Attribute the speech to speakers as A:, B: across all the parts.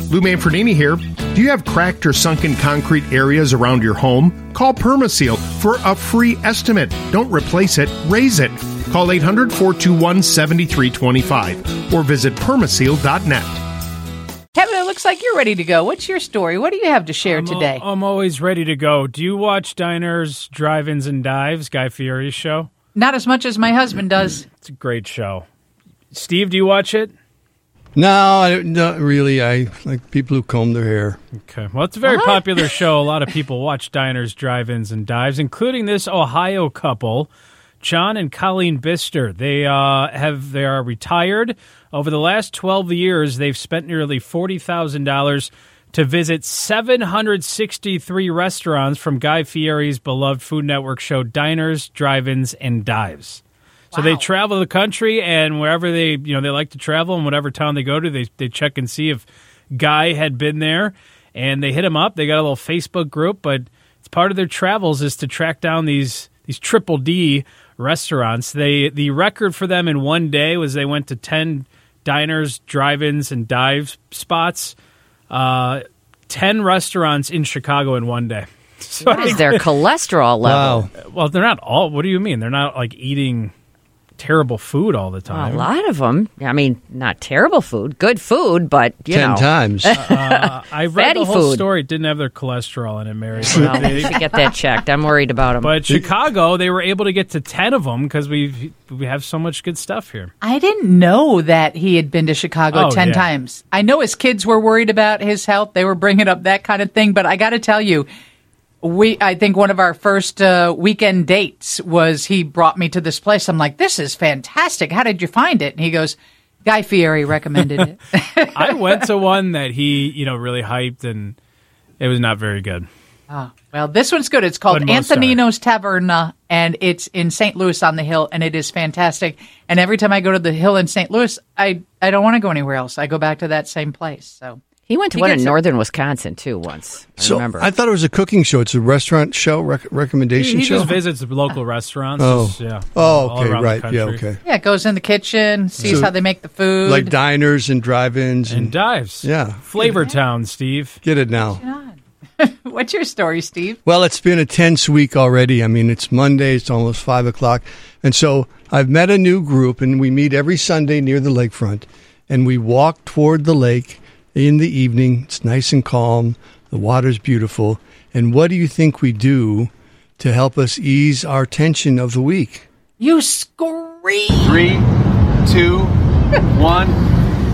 A: Lou Manfredini here. Do you have cracked or sunken concrete areas around your home? Call Permaseal for a free estimate. Don't replace it, raise it. Call 800-421-7325 or visit permaseal.net.
B: Kevin, it looks like you're ready to go. What's your story? What do you have to share today?
C: I'm always ready to go. Do you watch Diners, Drive-Ins, and Dives, Guy Fieri's show?
B: Not as much as my husband does.
C: It's a great show. Steve, do you watch it?
D: No, not really. I like people who comb their hair.
C: Okay. Well, it's a very popular show. A lot of people watch Diners, Drive-Ins, and Dives, including this Ohio couple, John and Colleen Bister. They are retired. Over the last 12 years, they've spent nearly $40,000 to visit 763 restaurants from Guy Fieri's beloved Food Network show Diners, Drive-Ins, and Dives. So they travel the country, and wherever they like to travel, and whatever town they go to, they check and see if Guy had been there, and they hit him up. They got a little Facebook group, but it's part of their travels is to track down these Triple D restaurants. The record for them in one day was they went to 10 diners, drive-ins, and dive spots. 10 restaurants in Chicago in one day. So
E: what is their cholesterol level?
D: Wow.
C: Well, they're not all. What do you mean? They're not like eating terrible food all the time.
E: A lot of them. I mean, not terrible food. Good food, but,
D: 10 times.
C: I read
E: Fatty
C: the whole
E: food.
C: story. It didn't have their cholesterol in it, Mary.
E: Well, we should get that checked. I'm worried about them.
C: But Chicago, they were able to get to 10 of them because we have so much good stuff here.
B: I didn't know that he had been to Chicago 10 times. I know his kids were worried about his health. They were bringing up that kind of thing. But I got to tell you, I think one of our first weekend dates was he brought me to this place. I'm like, this is fantastic. How did you find it? And he goes, Guy Fieri recommended it.
C: I went to one that he, really hyped, and it was not very good.
B: Oh, well, this one's good. It's called Antonino's Taverna, and it's in St. Louis on the Hill, and it is fantastic. And every time I go to the Hill in St. Louis, I don't want to go anywhere else. I go back to that same place. So
E: he went to one in northern Wisconsin, too, once. I remember.
D: I thought it was a cooking show. It's a restaurant show, recommendation show?
C: He just visits the local restaurants.
D: Okay, right. Yeah, okay.
B: Yeah, goes in the kitchen, sees how they make the food.
D: Like diners and drive-ins.
C: And dives.
D: Yeah.
C: Flavor Town, Steve.
D: Get it now.
B: What's your story, Steve?
D: Well, it's been a tense week already. I mean, it's Monday. It's almost 5 o'clock. And so I've met a new group, and we meet every Sunday near the lakefront. And we walk toward the lake in the evening. It's nice and calm. The water's beautiful. And what do you think we do to help us ease our tension of the week?
B: You scream.
F: 3, 2, 1.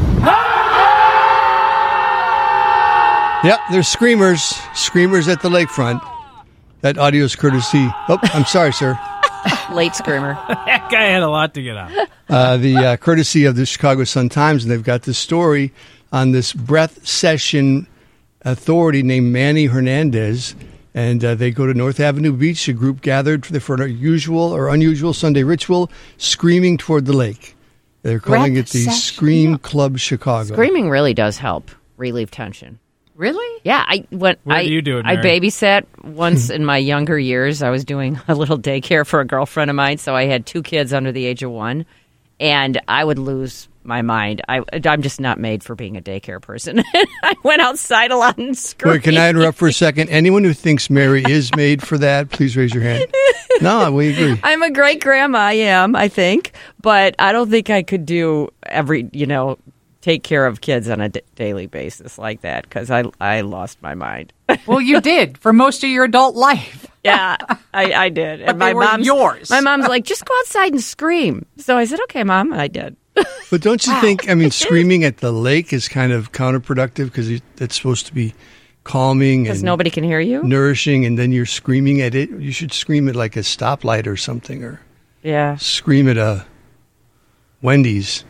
D: Yep, there's screamers at the lakefront. That audio is courtesy. Oh, I'm sorry, sir.
E: Late screamer.
C: That guy had a lot to get out.
D: The courtesy of the Chicago Sun-Times, and they've got this story on this breath session authority named Manny Hernandez, and they go to North Avenue Beach. A group gathered for an unusual Sunday ritual, screaming toward the lake. They're calling it the Scream Club Chicago.
E: Screaming really does help relieve tension.
B: Really?
E: Yeah.
C: Where do you do it,
E: I
C: Mary?
E: babysat once in my younger years. I was doing a little daycare for a girlfriend of mine, so I had 2 kids under the age of 1, and I would lose my mind. I'm just not made for being a daycare person. I went outside a lot and screamed.
D: Wait, can I interrupt for a second? Anyone who thinks Mary is made for that, please raise your hand. No, we agree.
E: I'm a great grandma, I am, I think, but I don't think I could do take care of kids on a daily basis like that, because I lost my mind.
B: Well, you did for most of your adult life.
E: Yeah, I did.
B: But they were yours.
E: My mom's like, just go outside and scream. So I said, okay, Mom, and I did.
D: But don't you think, screaming at the lake is kind of counterproductive because it's supposed to be calming
E: because
D: and
E: nobody can hear you,
D: nourishing, and then you're screaming at it. You should scream at like a stoplight or something, or scream at a Wendy's.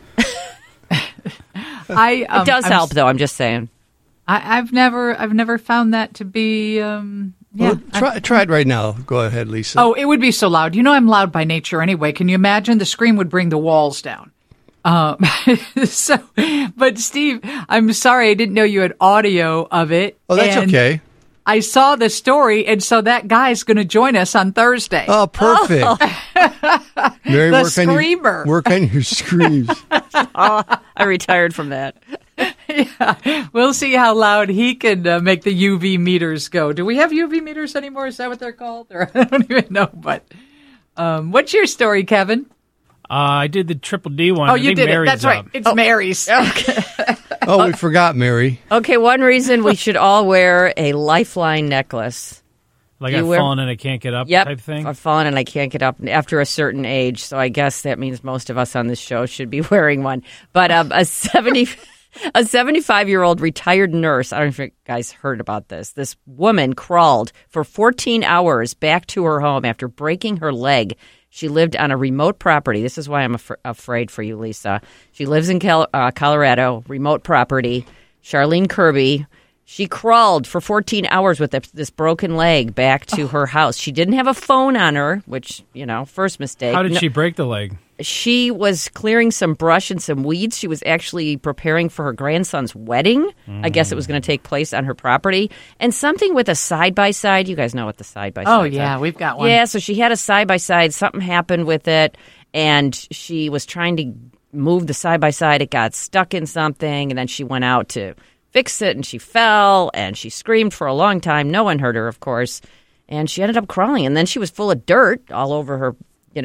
E: It does help, though. I'm just saying.
B: I've never found that to be.
D: Well, try it right now. Go ahead, Lisa.
B: Oh, it would be so loud. I'm loud by nature anyway. Can you imagine? The scream would bring the walls down. But Steve, I'm sorry, I didn't know you had audio of it.
D: Oh, that's okay.
B: I saw the story, and so that guy's going to join us on Thursday.
D: Oh, perfect. Mary,
B: the screamer.
D: Work on your screams.
E: I retired from that.
B: Yeah, we'll see how loud he can make the UV meters go. Do we have UV meters anymore? Is that what they're called? Or I don't even know. But what's your story, Kevin?
C: I did the Triple D one.
B: Oh, you did it. That's right. It's Mary's.
E: Okay.
D: Oh, we forgot Mary.
E: Okay, one reason we should all wear a Lifeline necklace.
C: Like I've fallen and I can't get up type thing?
E: I've fallen and I can't get up after a certain age, so I guess that means most of us on this show should be wearing one. But a 75-year-old retired nurse, I don't know if you guys heard about this. This woman crawled for 14 hours back to her home after breaking her leg. She lived on a remote property. This is why I'm afraid for you, Lisa. She lives in Colorado, remote property. Charlene Kirby. She crawled for 14 hours with this broken leg back to her house. She didn't have a phone on her, which, first mistake.
C: How did she break the leg?
E: She was clearing some brush and some weeds. She was actually preparing for her grandson's wedding. I guess it was going to take place on her property. And something with a side-by-side. You guys know what the side-by-side is.
B: Oh, yeah, we've got one.
E: Yeah, so she had a side-by-side. Something happened with it, and she was trying to move the side-by-side. It got stuck in something, and then she went out to fix it, and she fell, and she screamed for a long time. No one heard her, of course, and she ended up crawling. And then she was full of dirt all over her,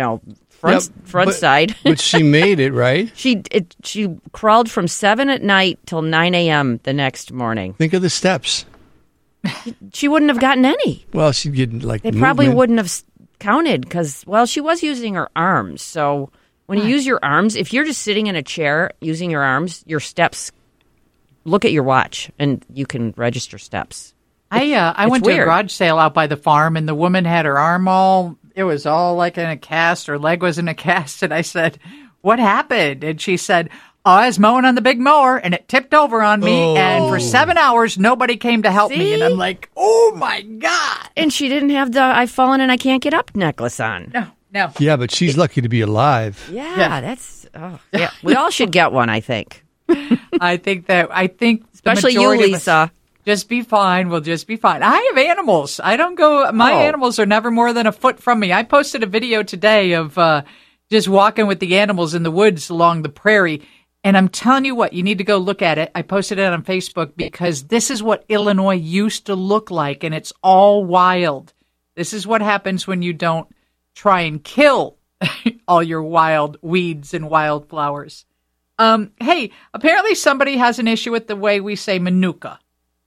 E: front side.
D: But she made it, right?
E: She crawled from 7 at night till 9 a.m. the next morning.
D: Think of the steps.
E: She wouldn't have gotten any.
D: Well, she didn't like
E: They
D: the
E: probably
D: movement.
E: wouldn't have counted because, she was using her arms. So when you use your arms, if you're just sitting in a chair using your arms, your steps, look at your watch and you can register steps.
B: I went to a garage sale out by the farm, and the woman had her arm it was all like in a cast. Her leg was in a cast. And I said, what happened? And she said, I was mowing on the big mower, and it tipped over on me. And for 7 hours, nobody came to help me. And I'm like, oh, my God.
E: And she didn't have the I've fallen and I can't get up necklace on.
B: No.
D: Yeah, but she's lucky to be alive.
E: Yeah. Yeah. We all should get one, I think.
B: I think
E: especially
B: the
E: you,
B: majority
E: Lisa.
B: Just be fine. We'll just be fine. I have animals. I don't go. My animals are never more than a foot from me. I posted a video today of just walking with the animals in the woods along the prairie. And I'm telling you what, you need to go look at it. I posted it on Facebook because this is what Illinois used to look like, and it's all wild. This is what happens when you don't try and kill all your wild weeds and wildflowers. Hey, apparently somebody has an issue with the way we say Manuka.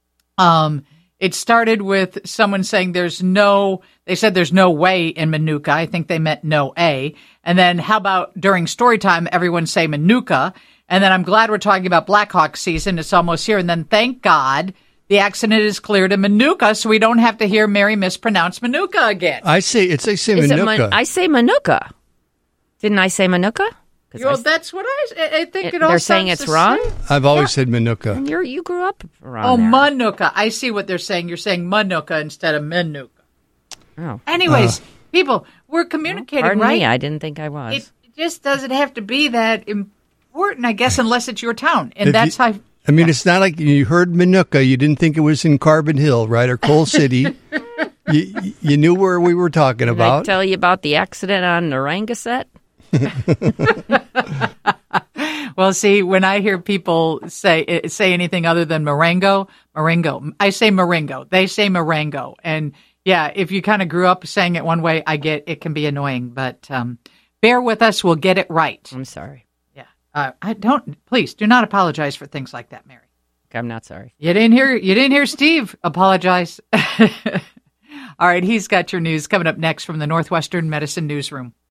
B: It started with someone saying they said there's no way in Manuka. I think they meant no A. And then how about during story time, everyone say Manuka. And then I'm glad we're talking about Blackhawk season. It's almost here. And then thank God the accident is cleared in Manuka, so we don't have to hear Mary mispronounce Manuka again.
D: I say Manuka.
E: I say Manuka. Didn't I say Manuka?
B: That's what I think. It all
E: they're saying it's wrong.
D: I've always said Manuka.
E: And you grew up around there.
B: Manuka. I see what they're saying. You're saying Manuka instead of Manuka.
E: Oh.
B: Anyways, people, we're communicating,
E: pardon
B: right?
E: me, I didn't think I was.
B: It just doesn't have to be that important, I guess, unless it's your town, and that's how.
D: I mean, it's not like you heard Manuka. You didn't think it was in Carbon Hill, right, or Coal City. you knew where we were talking about.
E: Did I tell you about the accident on Narragansett?
B: Well, see, when I hear people say anything other than Marengo, I say Marengo. They say Marengo. And yeah, if you kind of grew up saying it one way, I get it can be annoying, but bear with us. We'll get it right.
E: I'm sorry.
B: Yeah. Please do not apologize for things like that, Mary.
E: I'm not sorry.
B: You didn't hear Steve apologize. All right. He's got your news coming up next from the Northwestern Medicine Newsroom.